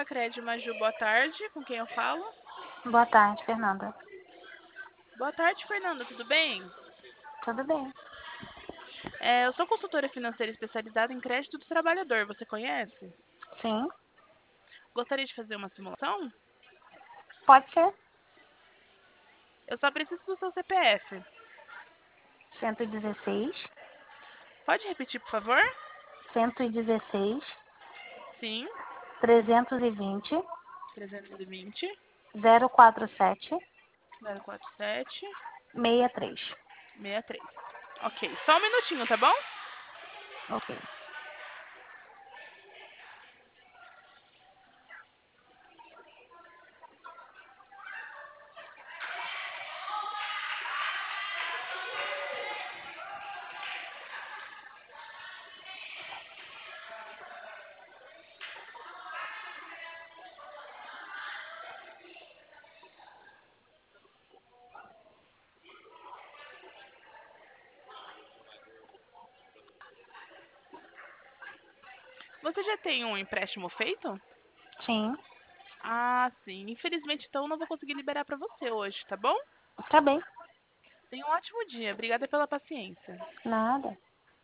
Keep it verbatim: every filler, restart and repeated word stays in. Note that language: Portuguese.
Facred Maju, boa tarde. Com quem eu falo? Boa tarde, Fernanda. Boa tarde, Fernanda. Tudo bem? Tudo bem? É, eu sou consultora financeira especializada em crédito do trabalhador. Você conhece? Sim, Gostaria de fazer uma simulação? pode ser. Eu só preciso do seu C P F. cento e dezesseis, Pode repetir, por favor? cento e dezesseis, Sim. trezentos e vinte, trezentos e vinte, zero quatro sete, zero quatro sete, sessenta e três. sessenta e três. Ok, só um minutinho, tá bom? Ok. Você já tem um empréstimo feito? Sim, Ah, sim. Infelizmente, então, não vou conseguir liberar para você hoje, tá bom? tá bem. Tenha um ótimo dia. Obrigada pela paciência. Nada.